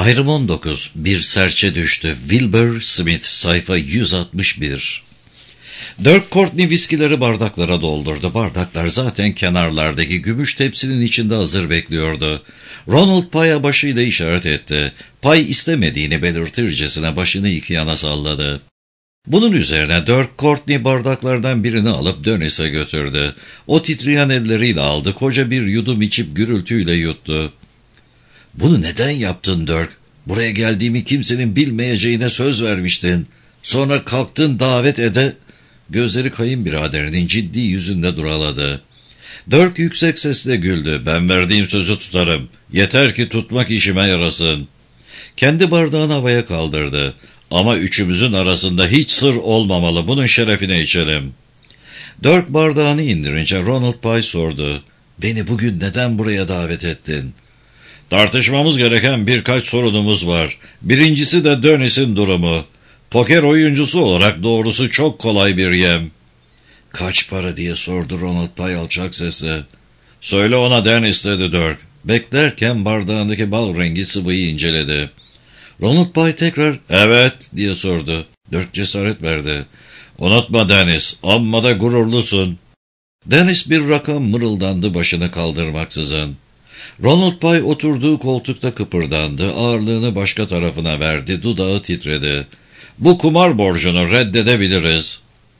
Ayrım 19. Bir serçe düştü. Wilbur Smith, sayfa 161. Dirk Courtney viskileri bardaklara doldurdu. Bardaklar zaten kenarlardaki gümüş tepsinin içinde hazır bekliyordu. Ronald Pye'a başıyla işaret etti. Pye istemediğini belirtircesine başını iki yana salladı. Bunun üzerine Dirk Courtney bardaklardan birini alıp Dennis'e götürdü. O titreyen elleriyle aldı, koca bir yudum içip gürültüyle yuttu. "Bunu neden yaptın Dirk? Buraya geldiğimi kimsenin bilmeyeceğine söz vermiştin. Sonra kalktın davet ede..." Gözleri kayınbiraderinin ciddi yüzünde duraladı. Dirk yüksek sesle güldü. "Ben verdiğim sözü tutarım. Yeter ki tutmak işime yarasın." Kendi bardağını havaya kaldırdı. "Ama üçümüzün arasında hiç sır olmamalı. Bunun şerefine içelim." Dirk bardağını indirince Ronald Pye sordu. "Beni bugün neden buraya davet ettin?" "Tartışmamız gereken birkaç sorunumuz var. Birincisi de Dennis'in durumu. Poker oyuncusu olarak doğrusu çok kolay bir yem." "Kaç para?" diye sordu Ronald Pye alçak sesle. "Söyle ona Dennis," dedi Dirk. Beklerken bardağındaki bal rengi sıvıyı inceledi. Ronald Pye tekrar "Evet," diye sordu. Dirk cesaret verdi. "Unutma Dennis, amma da gururlusun." Dennis bir rakam mırıldandı başını kaldırmaksızın. Ronald Pye oturduğu koltukta kıpırdandı, ağırlığını başka tarafına verdi, dudağı titredi. "Bu kumar borcunu reddedebiliriz.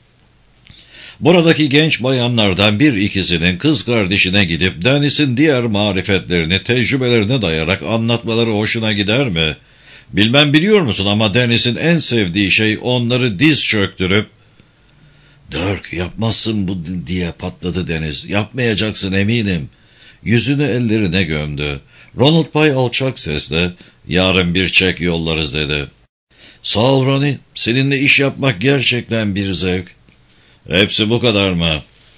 Buradaki genç bayanlardan bir ikisinin kız kardeşine gidip Dennis'in diğer marifetlerini, tecrübelerine dayarak anlatmaları hoşuna gider mi? Bilmem biliyor musun ama Dennis'in en sevdiği şey onları diz çöktürüp..." "Dirk, yapmazsın bu," diye patladı Dennis. "Yapmayacaksın eminim." Yüzünü ellerine gömdü. Ronald Pye alçak sesle "Yarın bir çek yollarız," dedi. "Sağ ol Ronnie, seninle iş yapmak gerçekten bir zevk." "Hepsi bu kadar mı?"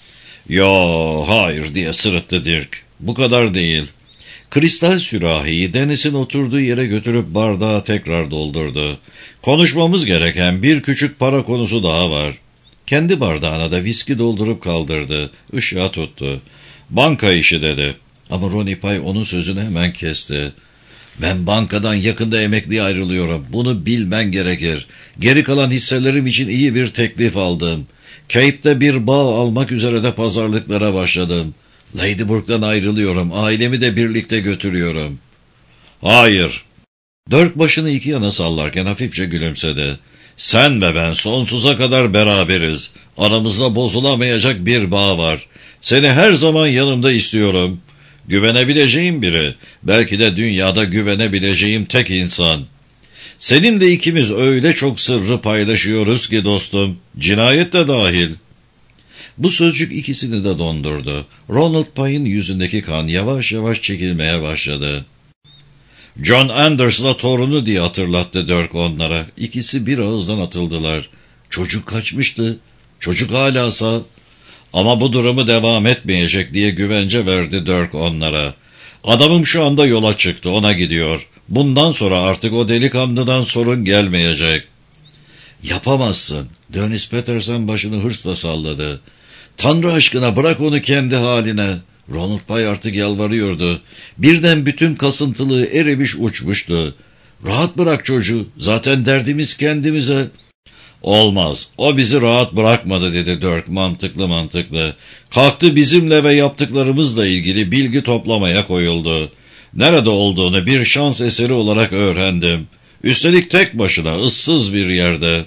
"Yo, hayır," diye sırıttı Dirk. "Bu kadar değil." Kristal sürahiyi Dennis'in oturduğu yere götürüp bardağı tekrar doldurdu. "Konuşmamız gereken bir küçük para konusu daha var." Kendi bardağına da viski doldurup kaldırdı. Işığa tuttu. "Banka işi," dedi. Ama Ronnie Pye onun sözünü hemen kesti. "Ben bankadan yakında emekliye ayrılıyorum. Bunu bilmen gerekir. Geri kalan hisselerim için iyi bir teklif aldım. Cape'de bir bağ almak üzere de pazarlıklara başladım. Ladyburg'dan ayrılıyorum. Ailemi de birlikte götürüyorum." "Hayır." Dirk başını iki yana sallarken hafifçe gülümsedi. "Sen ve ben sonsuza kadar beraberiz. Aramızda bozulamayacak bir bağ var. Seni her zaman yanımda istiyorum. Güvenebileceğim biri. Belki de dünyada güvenebileceğim tek insan. Seninle ikimiz öyle çok sırrı paylaşıyoruz ki dostum. Cinayet de dahil." Bu sözcük ikisini de dondurdu. Ronald Pye'ın yüzündeki kan yavaş yavaş çekilmeye başladı. "John Anders'la torunu," diye hatırlattı Dirk onlara. İkisi bir ağızdan atıldılar. "Çocuk kaçmıştı. Çocuk hala sağ. Ama bu durumu devam etmeyecek," diye güvence verdi Dirk onlara. "Adamım şu anda yola çıktı, ona gidiyor. Bundan sonra artık o delikanlıdan sorun gelmeyecek." "Yapamazsın." Dennis Peterson başını hırsla salladı. "Tanrı aşkına bırak onu kendi haline." Ronald Pye artık yalvarıyordu. Birden bütün kasıntılığı erimiş uçmuştu. "Rahat bırak çocuğu. Zaten derdimiz kendimize." "Olmaz. O bizi rahat bırakmadı," dedi Dirk mantıklı. "Kalktı bizimle ve yaptıklarımızla ilgili bilgi toplamaya koyuldu. Nerede olduğunu bir şans eseri olarak öğrendim. Üstelik tek başına, ıssız bir yerde."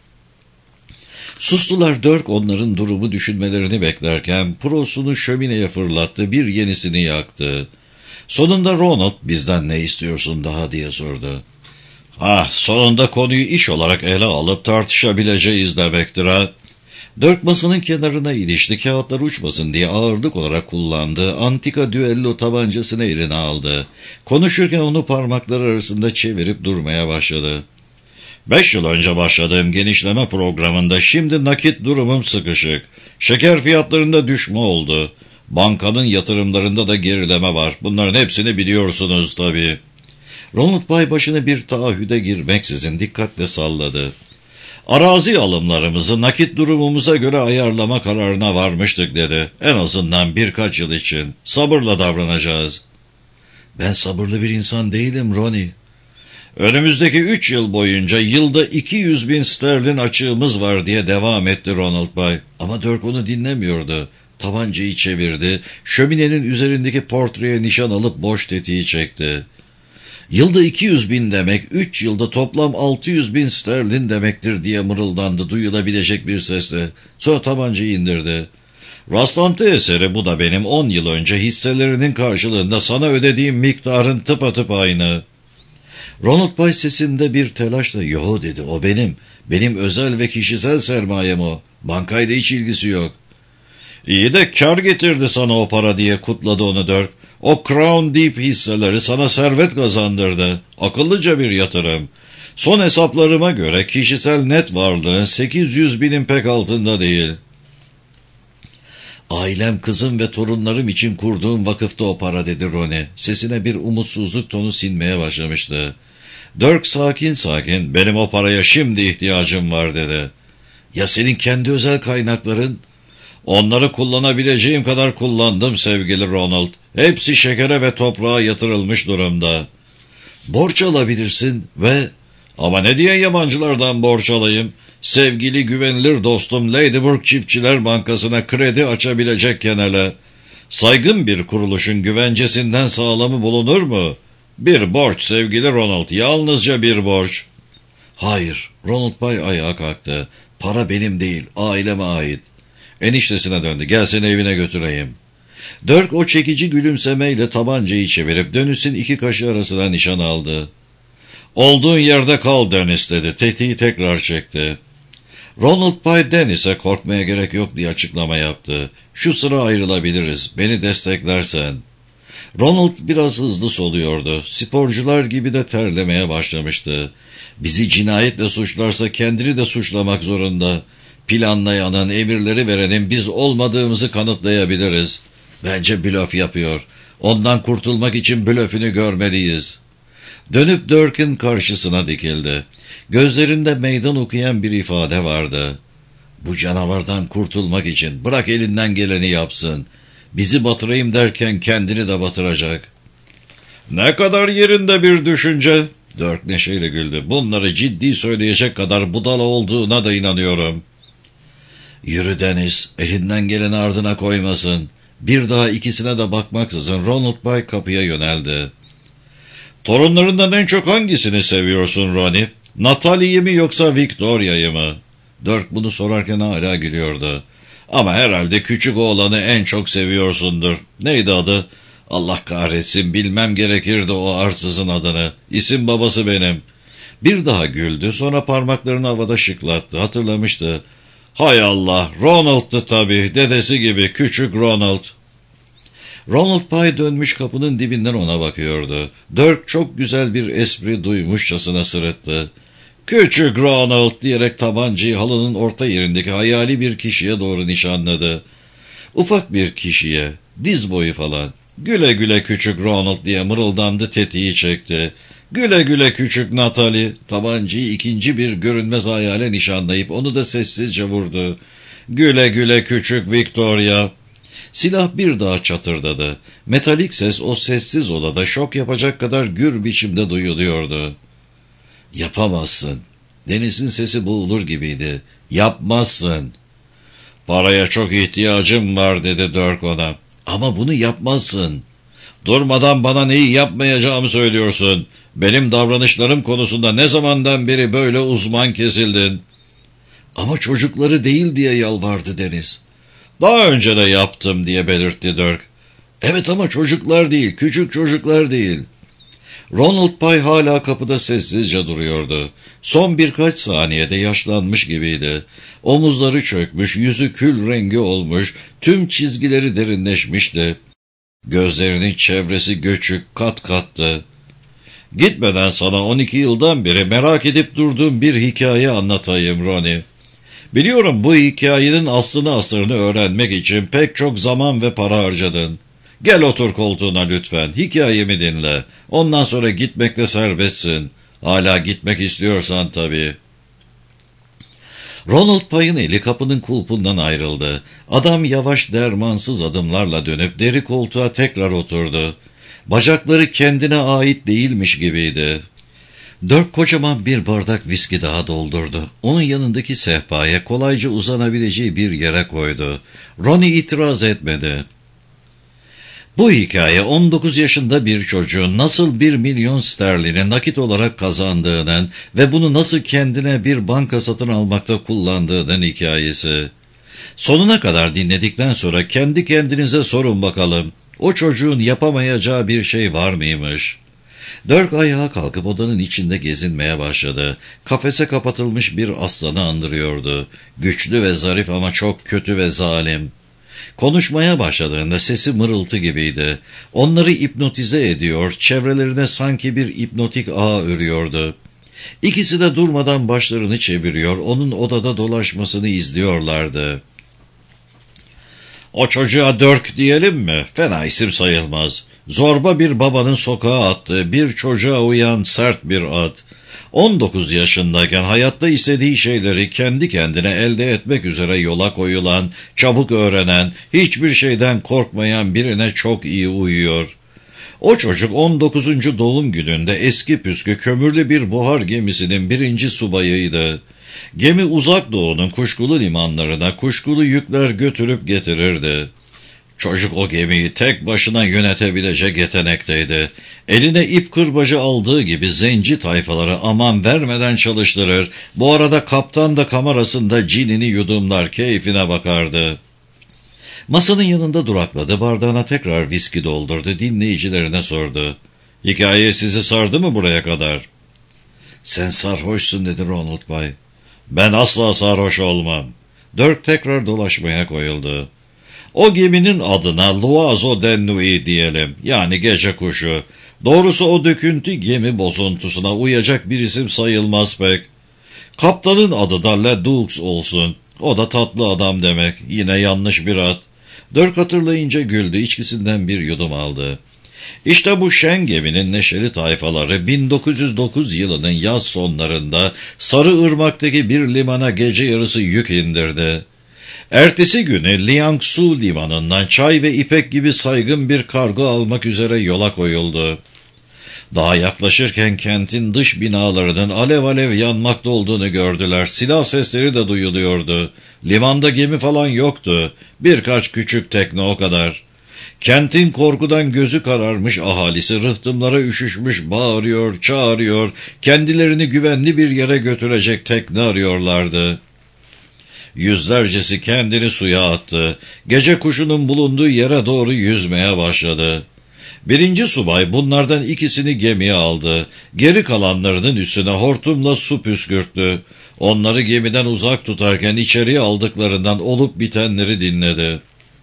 Sustular. Dirk onların durumu düşünmelerini beklerken prosunu şömineye fırlattı, bir yenisini yaktı. Sonunda Ronald "Bizden ne istiyorsun daha?" diye sordu. Sonunda konuyu iş olarak ele alıp tartışabileceğiz demektir ha." Dirk masanın kenarına ilişti, kağıtlar uçmasın diye ağırlık olarak kullandığı antika düello tabancasını eline aldı. Konuşurken onu parmakları arasında çevirip durmaya başladı. 5 yıl önce başladığım genişleme programında şimdi nakit durumum sıkışık. Şeker fiyatlarında düşme oldu. Bankanın yatırımlarında da gerileme var. Bunların hepsini biliyorsunuz tabii." Ronald Pye başını bir taahhüde girmeksizin dikkatle salladı. "Arazi alımlarımızı nakit durumumuza göre ayarlama kararına varmıştık," dedi. "En azından birkaç yıl için. Sabırla davranacağız." "Ben sabırlı bir insan değilim Ronnie." Önümüzdeki 3 yıl boyunca yılda 200.000 sterlin açığımız var diye devam etti Ronald Bay. Ama Dirk onu dinlemiyordu. Tabancayı çevirdi, şöminenin üzerindeki portreye nişan alıp boş tetiği çekti. Yılda 200.000 demek, 3 yılda toplam 600.000 sterlin demektir diye mırıldandı duyulabilecek bir sesle. Sonra tabancayı indirdi. Rastlantı eseri bu da benim 10 yıl önce hisselerinin karşılığında sana ödediğim miktarın tıpatıp aynı. Ronald Bay sesinde bir telaşla, "Yo," dedi, "o benim. Benim özel ve kişisel sermayem o. Bankayla hiç ilgisi yok." "İyi de kar getirdi sana o para," diye kutladı onu Dirk. "O Crown Deep hisseleri sana servet kazandırdı. Akıllıca bir yatırım. Son hesaplarıma göre kişisel net varlığın 800.000'in pek altında değil." "Ailem, kızım ve torunlarım için kurduğum vakıfta o para," dedi Ronnie. Sesine bir umutsuzluk tonu sinmeye başlamıştı. Dirk sakin sakin, "Benim o paraya şimdi ihtiyacım var," dedi. "Ya senin kendi özel kaynakların?" "Onları kullanabileceğim kadar kullandım sevgili Ronald. Hepsi şekere ve toprağa yatırılmış durumda." "Borç alabilirsin ve..." "Ama ne diye yabancılardan borç alayım? Sevgili güvenilir dostum Ladybrook Çiftçiler Bankası'na kredi açabilecekken hele. Saygın bir kuruluşun güvencesinden sağlamı bulunur mu? Bir borç sevgili Ronald, yalnızca bir borç." "Hayır," Ronald Bay ayağa kalktı. "Para benim değil, aileme ait." Eniştesine döndü. "Gel seni evine götüreyim." Dirk o çekici gülümsemeyle tabancayı çevirip Dennis'in 2 kaşı arasına nişan aldı. "Olduğun yerde kal Dennis," dedi. Tetiği tekrar çekti. Ronald Bay Dennis'e "Korkmaya gerek yok," diye açıklama yaptı. "Şu sıra ayrılabiliriz. Beni desteklersen." Ronald biraz hızlı soluyordu. Sporcular gibi de terlemeye başlamıştı. "Bizi cinayetle suçlarsa kendini de suçlamak zorunda. Planlayanın, emirleri verenin biz olmadığımızı kanıtlayabiliriz. Bence blöf yapıyor. Ondan kurtulmak için blöfünü görmeliyiz." Dönüp Dirk'in karşısına dikildi. Gözlerinde meydan okuyan bir ifade vardı. "Bu canavardan kurtulmak için bırak elinden geleni yapsın. Bizi batırayım derken kendini de batıracak." "Ne kadar yerinde bir düşünce." Dirk neşeyle güldü. "Bunları ciddi söyleyecek kadar budala olduğuna da inanıyorum." "Yürü Dennis, elinden geleni ardına koymasın." Bir daha ikisine de bakmaksızın Ronald Bay kapıya yöneldi. "Torunlarından en çok hangisini seviyorsun Ronnie? Natalie'yi mi yoksa Victoria'yı mı?" Dirk bunu sorarken hala gülüyordu. "Ama herhalde küçük oğlanı en çok seviyorsundur. Neydi adı? Allah kahretsin, bilmem gerekirdi o arsızın adını. İsim babası benim." Bir daha güldü, sonra parmaklarını havada şıklattı. Hatırlamıştı. "Hay Allah, Ronald'tı tabii, dedesi gibi, küçük Ronald." Ronald Bay dönmüş kapının dibinden ona bakıyordu. Dirk çok güzel bir espri duymuşçasına sırıttı. "Küçük Ronald," diyerek tabancayı halının orta yerindeki hayali bir kişiye doğru nişanladı. Ufak bir kişiye, diz boyu falan. "Güle güle küçük Ronald," diye mırıldandı, tetiği çekti. "Güle güle küçük Natalie." Tabancayı ikinci bir görünmez hayale nişanlayıp onu da sessizce vurdu. "Güle güle küçük Victoria." Silah bir daha çatırdadı. Metalik ses o sessiz odada şok yapacak kadar gür biçimde duyuluyordu. "Yapamazsın." Deniz'in sesi boğulur gibiydi. "Yapmazsın." "Paraya çok ihtiyacım var," dedi Dirk ona. "Ama bunu yapmazsın." "Durmadan bana neyi yapmayacağımı söylüyorsun. Benim davranışlarım konusunda ne zamandan beri böyle uzman kesildin?" "Ama çocukları değil," diye yalvardı Deniz. "Daha önce de yaptım," diye belirtti Dirk. "Evet ama çocuklar değil, küçük çocuklar değil." Ronald Bay hala kapıda sessizce duruyordu. Son birkaç saniyede yaşlanmış gibiydi. Omuzları çökmüş, yüzü kül rengi olmuş, tüm çizgileri derinleşmişti. Gözlerinin çevresi göçük, kat kattı. "Gitmeden sana 12 yıldan beri merak edip durduğum bir hikaye anlatayım Ronnie. Biliyorum bu hikayenin aslını asırını öğrenmek için pek çok zaman ve para harcadın. Gel otur koltuğuna lütfen, hikayemi dinle. Ondan sonra gitmekle serbestsin. Hala gitmek istiyorsan tabii." Ronald Pay'ın eli kapının kulpundan ayrıldı. Adam yavaş dermansız adımlarla dönüp deri koltuğa tekrar oturdu. Bacakları kendine ait değilmiş gibiydi. Dirk kocaman bir bardak viski daha doldurdu. Onun yanındaki sehpaya kolayca uzanabileceği bir yere koydu. Ronnie itiraz etmedi. Bu hikaye 19 yaşında bir çocuğun nasıl 1 milyon sterlini nakit olarak kazandığının ve bunu nasıl kendine bir banka satın almakta kullandığının hikayesi. Sonuna kadar dinledikten sonra kendi kendinize sorun bakalım. O çocuğun yapamayacağı bir şey var mıymış? Dirk ayağa kalkıp odanın içinde gezinmeye başladı. Kafese kapatılmış bir aslanı andırıyordu. Güçlü ve zarif ama çok kötü ve zalim. Konuşmaya başladığında sesi mırıltı gibiydi. Onları hipnotize ediyor, çevrelerine sanki bir hipnotik ağ örüyordu. İkisi de durmadan başlarını çeviriyor, onun odada dolaşmasını izliyorlardı. O çocuğa Dirk diyelim mi? Fena isim sayılmaz. Zorba bir babanın sokağa attığı, bir çocuğa uyan sert bir ad. 19 yaşındayken hayatta istediği şeyleri kendi kendine elde etmek üzere yola koyulan, çabuk öğrenen, hiçbir şeyden korkmayan birine çok iyi uyuyor. O çocuk 19. doğum gününde eski püskü kömürlü bir buhar gemisinin 1. subayıydı. Gemi Uzak Doğu'nun kuşkulu limanlarına kuşkulu yükler götürüp getirirdi. Çocuk o gemiyi tek başına yönetebilecek yetenekteydi. Eline ip kırbacı aldığı gibi zenci tayfaları aman vermeden çalıştırır, bu arada kaptan da kamerasında cinini yudumlar, keyfine bakardı. Masanın yanında durakladı, bardağına tekrar viski doldurdu, dinleyicilerine sordu. Hikaye sizi sardı mı buraya kadar? Sen sarhoşsun dedi Ronald Bay. Ben asla sarhoş olmam. Dirk tekrar dolaşmaya koyuldu. O geminin adına L'Oiseau de Nuit diyelim, yani gece kuşu. Doğrusu o döküntü gemi bozuntusuna uyacak bir isim sayılmaz pek. Kaptanın adı da Le Dux olsun. O da tatlı adam demek, yine yanlış bir ad. Dirk hatırlayınca güldü, içkisinden bir yudum aldı. İşte bu şen geminin neşeli tayfaları 1909 yılının yaz sonlarında Sarıırmak'taki bir limana gece yarısı yük indirdi. Ertesi günü Liangsu limanından çay ve ipek gibi saygın bir kargo almak üzere yola koyuldu. Daha yaklaşırken kentin dış binalarının alev alev yanmakta olduğunu gördüler. Silah sesleri de duyuluyordu. Limanda gemi falan yoktu. Birkaç küçük tekne, o kadar. Kentin korkudan gözü kararmış ahalisi rıhtımlara üşüşmüş, bağırıyor, çağırıyor, kendilerini güvenli bir yere götürecek tekne arıyorlardı. Yüzlercesi kendini suya attı. Gece kuşunun bulunduğu yere doğru yüzmeye başladı. 1. subay bunlardan ikisini gemiye aldı. Geri kalanlarının üstüne hortumla su püskürttü. Onları gemiden uzak tutarken içeriye aldıklarından olup bitenleri dinledi.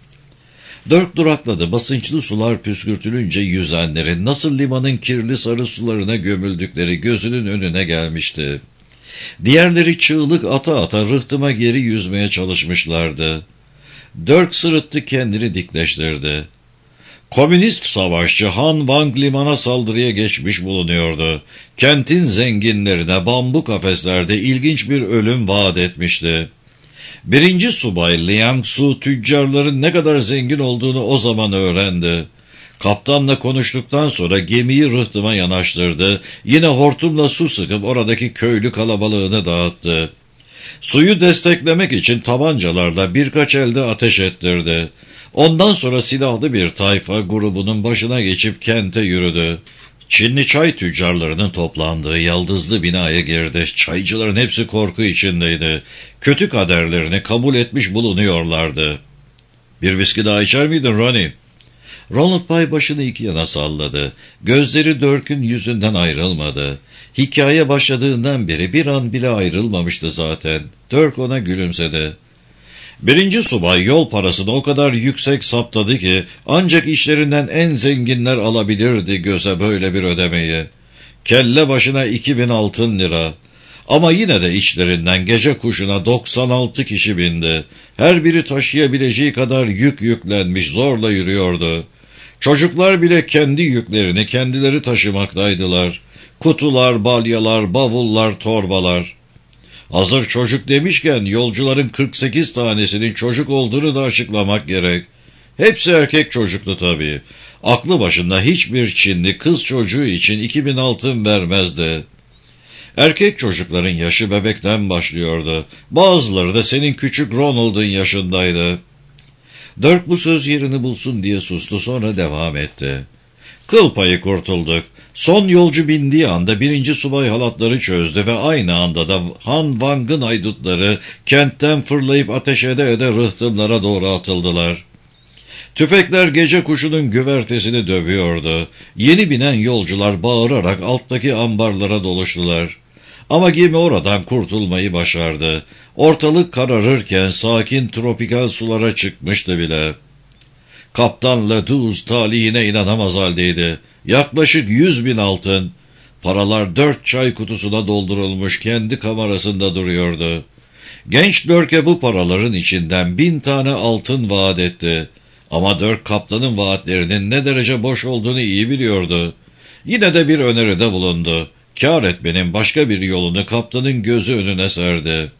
Dirk durakladı. Basınçlı sular püskürtülünce yüzenlerin nasıl limanın kirli sarı sularına gömüldükleri gözünün önüne gelmişti. Diğerleri çığlık ata ata rıhtıma geri yüzmeye çalışmışlardı. Dirk sırıttı, kendini dikleştirdi. Komünist savaşçı Han Wang limana saldırıya geçmiş bulunuyordu. Kentin zenginlerine bambu kafeslerde ilginç bir ölüm vaat etmişti. 1. subay Liangsu tüccarların ne kadar zengin olduğunu o zaman öğrendi. Kaptanla konuştuktan sonra gemiyi rıhtıma yanaştırdı. Yine hortumla su sıkıp oradaki köylü kalabalığını dağıttı. Suyu desteklemek için tabancalarla birkaç elde ateş ettirdi. Ondan sonra silahlı bir tayfa grubunun başına geçip kente yürüdü. Çinli çay tüccarlarının toplandığı yaldızlı binaya girdi. Çaycıların hepsi korku içindeydi. Kötü kaderlerini kabul etmiş bulunuyorlardı. Bir viski daha içer miydin Ronnie? Ronald Bay başını iki yana salladı. Gözleri Dirk'ün yüzünden ayrılmadı. Hikaye başladığından beri bir an bile ayrılmamıştı zaten. Dirk ona gülümsedi. 1. subay yol parasını o kadar yüksek saptadı ki ancak işlerinden en zenginler alabilirdi göze böyle bir ödemeyi. Kelle başına 2000 altın lira. Ama yine de içlerinden gece kuşuna 96 kişi bindi. Her biri taşıyabileceği kadar yük yüklenmiş, zorla yürüyordu. Çocuklar bile kendi yüklerini kendileri taşımaktaydılar. Kutular, balyalar, bavullar, torbalar. Hazır çocuk demişken yolcuların 48 tanesinin çocuk olduğunu da açıklamak gerek. Hepsi erkek çocuktu tabii. Aklı başında hiçbir Çinli kız çocuğu için 2000 altın vermezdi. Erkek çocukların yaşı bebekten başlıyordu. Bazıları da senin küçük Ronald'ın yaşındaydı. Dirk bu söz yerini bulsun diye sustu, sonra devam etti. Kıl payı kurtulduk. Son yolcu bindiği anda 1. subay halatları çözdü ve aynı anda da Han Wang'ın haydutları kentten fırlayıp ateş ede rıhtımlara doğru atıldılar. Tüfekler gece kuşunun güvertesini dövüyordu. Yeni binen yolcular bağırarak alttaki ambarlara doluştular. Ama gemi oradan kurtulmayı başardı. Ortalık kararırken sakin tropikal sulara çıkmıştı bile. Kaptan Ledouze talihine inanamaz haldeydi. Yaklaşık 100.000 altın. Paralar 4 çay kutusuna doldurulmuş kendi kamerasında duruyordu. Genç Dirk'e bu paraların içinden 1000 tane altın vaat etti. Ama Dirk kaptanın vaatlerinin ne derece boş olduğunu iyi biliyordu. Yine de bir öneride bulundu. Kâr etmenin başka bir yolunu kaptanın gözü önüne serdi.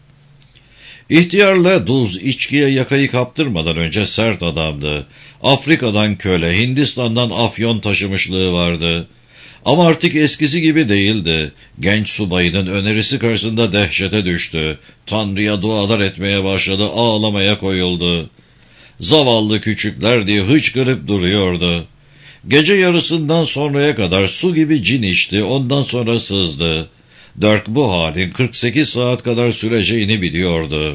İhtiyar Ledouze içkiye yakayı kaptırmadan önce sert adamdı. Afrika'dan köle, Hindistan'dan afyon taşımışlığı vardı. Ama artık eskisi gibi değildi. Genç subayının önerisi karşısında dehşete düştü. Tanrı'ya dualar etmeye başladı, ağlamaya koyuldu. Zavallı küçükler diye hıçkırıp duruyordu. Gece yarısından sonraya kadar su gibi cin içti, ondan sonra sızdı. Dirk bu halin 48 saat kadar süreceğini biliyordu.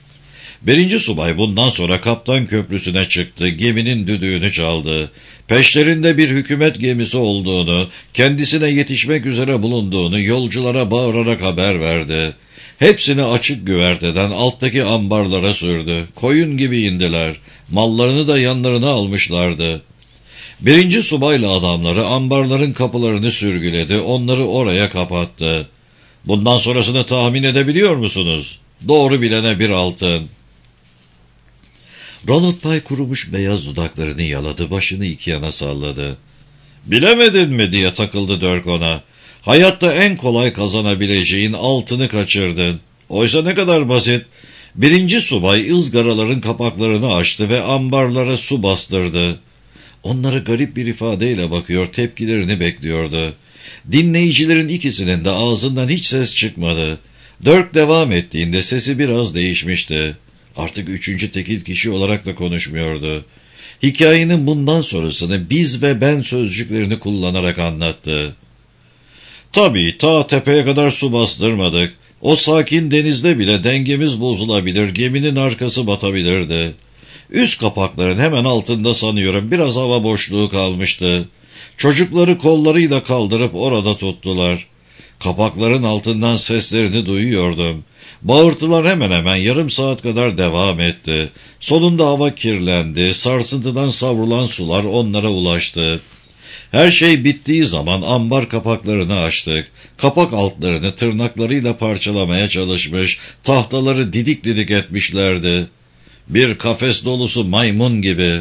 1. subay bundan sonra kaptan köprüsüne çıktı, geminin düdüğünü çaldı. Peşlerinde bir hükümet gemisi olduğunu, kendisine yetişmek üzere bulunduğunu yolculara bağırarak haber verdi. Hepsini açık güverteden alttaki ambarlara sürdü. Koyun gibi indiler. Mallarını da yanlarına almışlardı. 1. subayla adamları ambarların kapılarını sürgüledi, onları oraya kapattı. Bundan sonrasını tahmin edebiliyor musunuz? Doğru bilene bir altın. Ronald Pye kurumuş beyaz dudaklarını yaladı, başını iki yana salladı. Bilemedin mi diye takıldı Dirk ona. Hayatta en kolay kazanabileceğin altını kaçırdın. Oysa ne kadar basit. 1. subay ızgaraların kapaklarını açtı ve ambarlara su bastırdı. Onlara garip bir ifadeyle bakıyor, tepkilerini bekliyordu. Dinleyicilerin ikisinin de ağzından hiç ses çıkmadı. Dirk devam ettiğinde sesi biraz değişmişti. Artık 3. tekil kişi olarak da konuşmuyordu. Hikayenin bundan sonrasını biz ve ben sözcüklerini kullanarak anlattı. Tabii ta tepeye kadar su bastırmadık. O sakin denizde bile dengemiz bozulabilir, geminin arkası batabilirdi. Üst kapakların hemen altında sanıyorum biraz hava boşluğu kalmıştı. Çocukları kollarıyla kaldırıp orada tuttular. Kapakların altından seslerini duyuyordum. Bağırtılar hemen hemen yarım saat kadar devam etti. Sonunda hava kirlendi, sarsıntıdan savrulan sular onlara ulaştı. Her şey bittiği zaman ambar kapaklarını açtık. Kapak altlarını tırnaklarıyla parçalamaya çalışmış, tahtaları didik didik etmişlerdi. Bir kafes dolusu maymun gibi.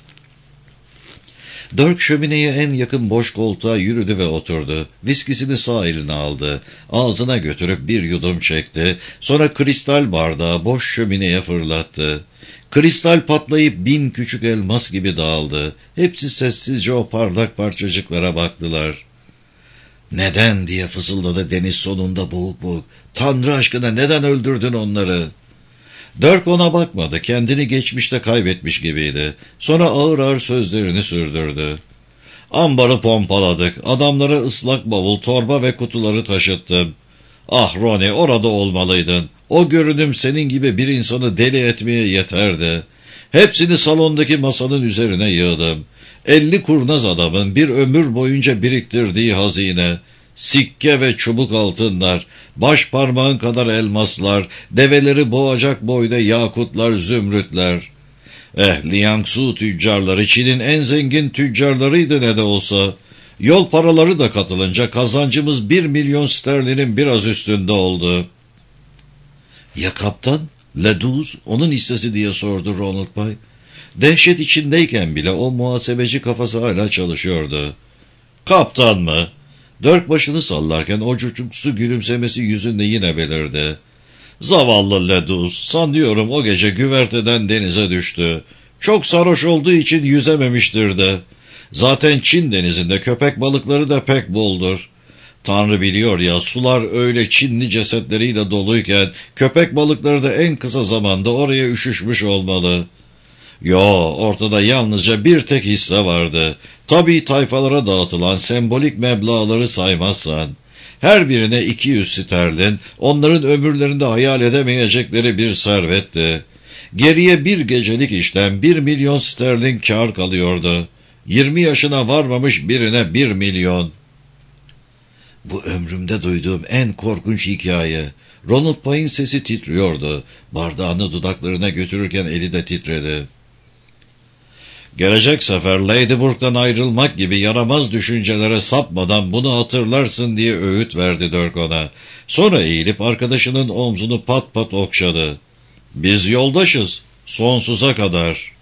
Dirk şömineye en yakın boş koltuğa yürüdü ve oturdu. Viskisini sağ eline aldı. Ağzına götürüp bir yudum çekti. Sonra kristal bardağı boş şömineye fırlattı. Kristal patlayıp 1000 küçük elmas gibi dağıldı. Hepsi sessizce o parlak parçacıklara baktılar. "Neden?" diye fısıldadı deniz sonunda boğuk boğuk. "Tanrı aşkına neden öldürdün onları?" Dirk ona bakmadı. Kendini geçmişte kaybetmiş gibiydi. Sonra ağır ağır sözlerini sürdürdü. "Ambarı pompaladık. Adamlara ıslak bavul, torba ve kutuları taşıttım. Ah Ronnie, orada olmalıydın. O görünüm senin gibi bir insanı deli etmeye yeterdi. Hepsini salondaki masanın üzerine yığdım. 50 kurnaz adamın bir ömür boyunca biriktirdiği hazine. Sikke ve çubuk altınlar, baş parmağın kadar elmaslar, develeri boğacak boyda yakutlar, zümrütler. Liangsu tüccarları Çin'in en zengin tüccarlarıydı ne de olsa. Yol paraları da katılınca kazancımız 1 milyon sterlinin biraz üstünde oldu." "Ya kaptan? Ledouze, onun hissesi?" diye sordu Ronald Pye. Dehşet içindeyken bile o muhasebeci kafası hala çalışıyordu. "Kaptan mı?" Dirk başını sallarken o çocuksu gülümsemesi yüzünde yine belirdi. "Zavallı Ledouze, sanıyorum o gece güverteden denize düştü. Çok sarhoş olduğu için yüzememiştir de. Zaten Çin denizinde köpek balıkları da pek boldur. Tanrı biliyor ya, sular öyle Çinli cesetleriyle doluyken köpek balıkları da en kısa zamanda oraya üşüşmüş olmalı. Yo, ortada yalnızca bir tek hisse vardı. Tabii tayfalara dağıtılan sembolik meblağları saymazsan. Her birine 200 sterlin, onların ömürlerinde hayal edemeyecekleri bir servetti. Geriye bir gecelik işten 1 milyon sterlin kâr kalıyordu. 20 yaşına varmamış birine 1 milyon. Bu ömrümde duyduğum en korkunç hikaye. Ronald Pay'in sesi titriyordu. Bardağını dudaklarına götürürken eli de titredi. Gelecek sefer Ladyburg'dan ayrılmak gibi yaramaz düşüncelere sapmadan bunu hatırlarsın diye öğüt verdi Dirk ona. Sonra eğilip arkadaşının omzunu pat pat okşadı. Biz yoldaşız, sonsuza kadar.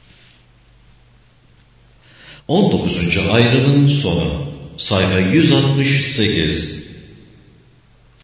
19. ayrımın sonu. Sayfa 168.